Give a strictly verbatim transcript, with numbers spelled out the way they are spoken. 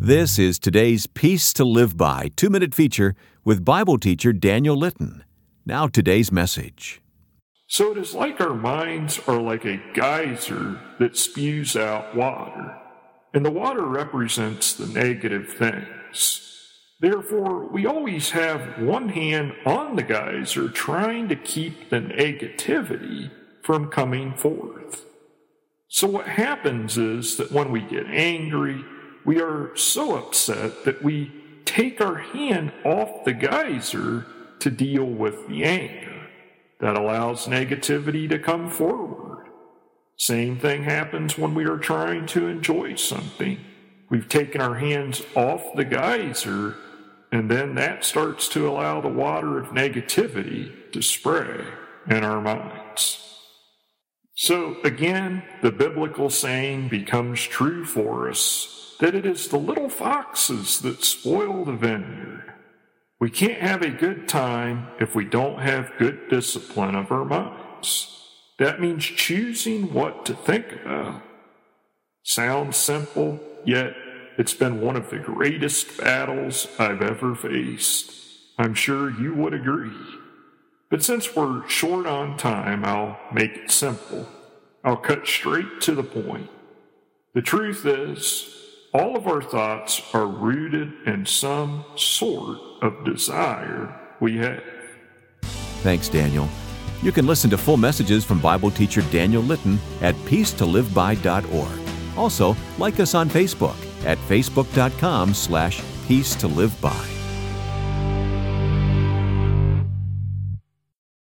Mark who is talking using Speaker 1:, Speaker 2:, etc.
Speaker 1: This is today's Peace to Live By two-minute feature with Bible teacher Daniel Litton. Now today's message.
Speaker 2: So it is like our minds are like a geyser that spews out water, and the water represents the negative things. Therefore, we always have one hand on the geyser trying to keep the negativity from coming forth. So what happens is that when we get angry, we are so upset that we take our hand off the geyser to deal with the anger. That allows negativity to come forward. Same thing happens when we are trying to enjoy something. We've taken our hands off the geyser, and then that starts to allow the water of negativity to spray in our minds. So again, the biblical saying becomes true for us that it is the little foxes that spoil the vineyard. We can't have a good time if we don't have good discipline of our minds. That means choosing what to think about. Sounds simple, yet it's been one of the greatest battles I've ever faced. I'm sure you would agree. But since we're short on time, I'll make it simple. I'll cut straight to the point. The truth is, all of our thoughts are rooted in some sort of desire we have.
Speaker 1: Thanks, Daniel. You can listen to full messages from Bible teacher Daniel Litton at peace to live by dot org. Also, like us on Facebook at facebook dot com slash peace to live by.